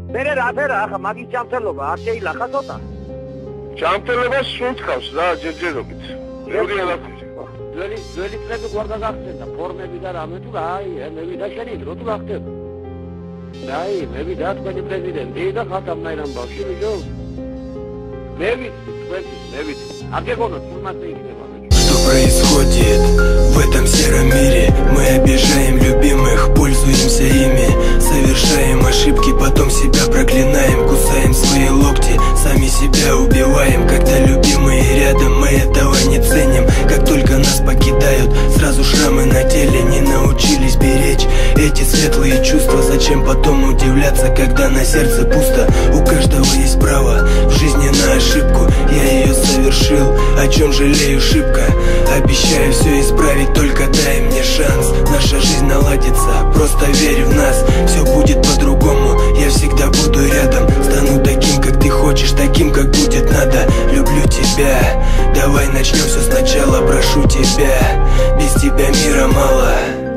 Mere rafera, magi chamteloba, archei la khasota. Chamteleba sunt khავს რა ჯერჯერობით. მეორე ალაფი. ძველი წლები გვარ გაგახსენდა, ფორმები და რამე თუ აი, მე ვიდა შენი დრო თუ გახდება. აი, მე ვიდა თქვენი პრეზიდენტი და ხათამნაირ ამბავში ვიდო. მე ვიცი, აგეგონოთ თუმცა იქნება. Что происходит в этом сером мире? Мы обижаем любимых, пользуемся ими, совершаем ошибки, потом себя проклинаем, кусаем свои локти, сами себя убиваем. Когда любимые рядом, мы этого не ценим. Как только нас покидают, сразу шрамы на теле. Не научились беречь эти светлые чувства. Зачем потом удивляться, когда на сердце пусто? У каждого есть право в жизни на ошибку. Я ее совершил, о чем жалею шибко. Обещаю все исправить, только дай мне шанс. Наша жизнь наладится, просто верь в нас. Все будет по-другому, я всегда буду рядом. Стану таким, как ты хочешь, таким, как будет надо. Люблю тебя, давай начнем все сначала, прошу тебя. Без тебя мира мало.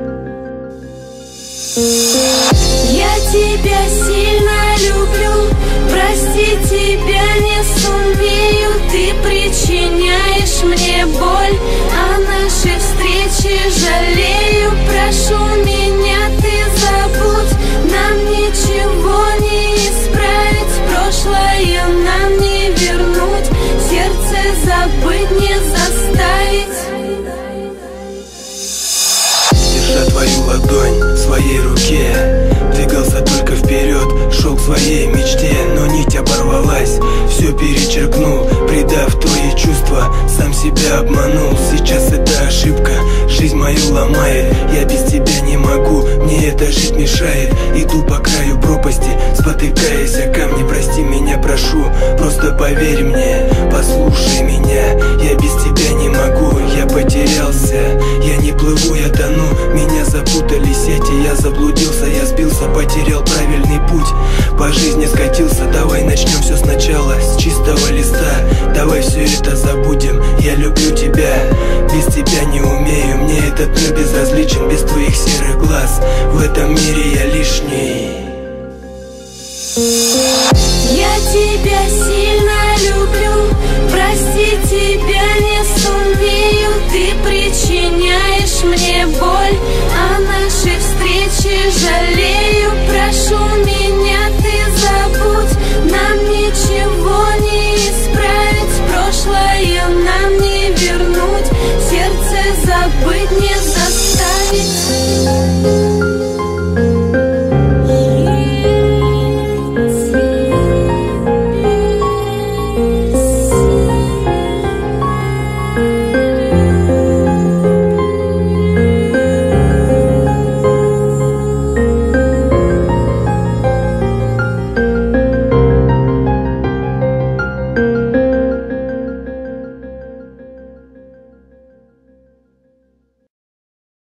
Я тебя сильно люблю, простить тебя не сумею. Ты причиняешь мне боль, а наши встречи жалею. Прошу меня, ты забудь, нам ничего не исправить. Прошлое нам не вернуть, сердце забыть не заставить. Держа твою ладонь в своей руке, двигался только вперед, шел к своей мечте. Но нить оборвалась, все перечеркнул, предав твои чувства, сам себя обманул. Сейчас это ошибка, жизнь мою ломает. Я без тебя не могу, мне это жить мешает. Иду по краю пропасти, спотыкаясь о камни. Прости меня, прошу, просто поверь мне, послушай меня. Я без тебя не могу, я потерялся, я не плыву, я тону. Меня запутали сети, я заблудился, я сбился, потерял правильный путь, по жизни скатился. Давай начнем все сначала, с чистого листа. Давай все это забудем, я люблю тебя, без тебя не умею. Мне этот мир безразличен, без твоих серых глаз. В этом мире я лишний. Я тебя сильно